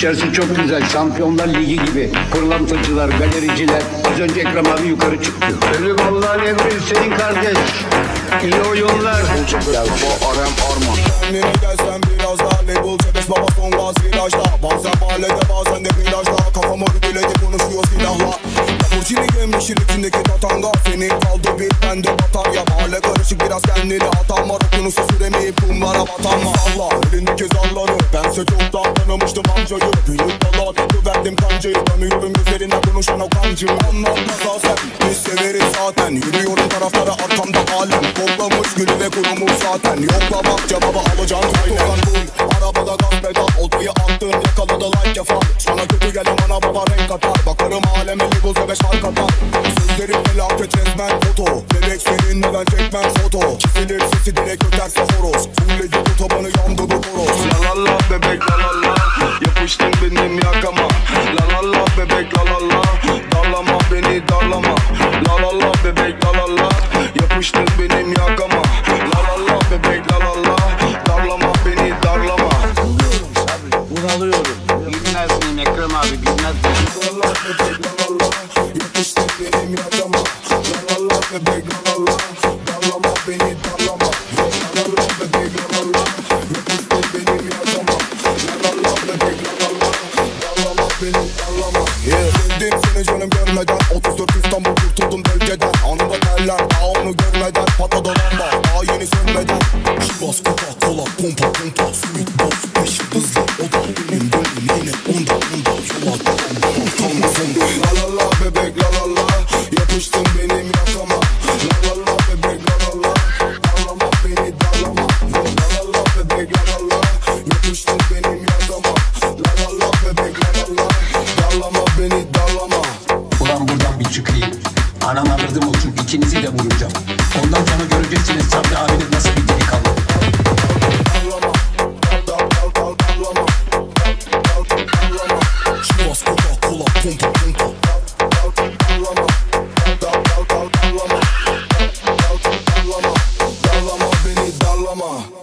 İçerisi çok güzel. Şampiyonlar Ligi gibi. Pırlantacılar, galericiler. Az önce Ekrem abi yukarı çıktı. Ölü vallahi Emre Hüseyin kardeş. İyi oyunlar. Gel bu Arem Arman. Kendine gelsen biraz daha label cebeş baba son gaz virajda. Bazen mahallede bazen de plajda. Kafama rüdüledi konuşuyor silahla. Burçini gemmişin içindeki tatanga. Senin kaldı bir bende batarya. Mahalle karışık biraz kendini atan var. Okyanusu süremeyip kumlara batan mı? Allah elindeki zarları. Bense çoktan tanımıştım amcayı. Büyük dala verdim kancayı. Tanıyorum gözlerinden konuşan o kancı. Anlatmaz sen biz severiz zaten. Yürüyorum taraflara arkamda alem. Koklamış gülü ve kurumuş zaten. Yokla bak cevabı alacağım kaynayan bul. Arabada gaz pedal oltayı attın. Yakaladı like yapan. Sana kötü gelen ana baba renk atar. Bakarım aleme ligozda beş fark atar. Sözlerim felaket resmen foto. Bebek senin neden çekmem foto. Kisilir sesi direkt öterse horoz. Fulle gibi tabanı yandı bu toros. La la la bebek la la la. Yapıştın benim yakama. La la la bebek la la la. Darlama beni darlama. La la la bebek la la la. Yapıştın benim yakama. La la la bebek la la la. Darlama beni darlama. Bunalıyorum. Bilmez miyim Ekrem abi, bilmez miyim? La la bebek la la la. Yapıştın benim yakama. La la la bebek la la la. Darlama beni darlama. La la bebek la la la. Yapıştın benim yakama. La la bebek la la la. Darlama beni darlama. Sevdim seni canım görmeden. 34 İstanbul kurtuldum bölgeden. Anında terler daha onu görmeden. Patada lamba daha yeni sönmeden. Şivas Coca-Cola pompa pompa. Sweet boss eşit hızlı. O da benim gönlüm yine onda yola tam sonda. La la la bebek la la la. Yapıştın benim yakama. La la la bebek la la la. Darlama beni darlama. La la la bebek la la la. Yapıştın benim yakama. La la la bebek la la la. Darlama beni darlama. Ulan buradan bir çıkayım. Anam alırdım olsun, ikinizi de vuracağım. Ondan sonra göreceksiniz Sabri abiniz nasıl bir delikanlı. Darlama. Darlama. Şivas Coca-Cola pompa pompa. Darlama. Darlama beni darlama.